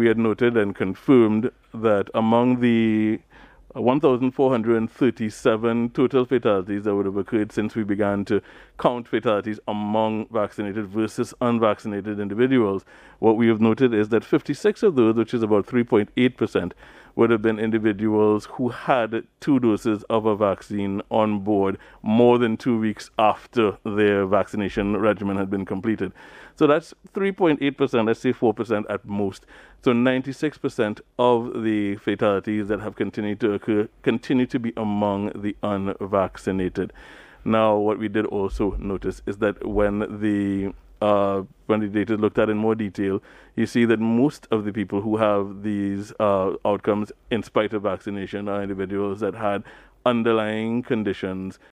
we had noted and confirmed that among the 1,437 total fatalities that would have occurred since we began to count fatalities among vaccinated versus unvaccinated individuals, what we have noted is that 56 of those, which is about 3.8%, would have been individuals who had 2 doses of a vaccine on board more than 2 weeks after their vaccination regimen had been completed. So that's 3.8%, let's say 4% at most. So 96% of the fatalities that have continued to occur continue to be among the unvaccinated. Now, what we did also notice is that when the data is looked at in more detail, you see that most of the people who have these outcomes in spite of vaccination are individuals that had underlying conditions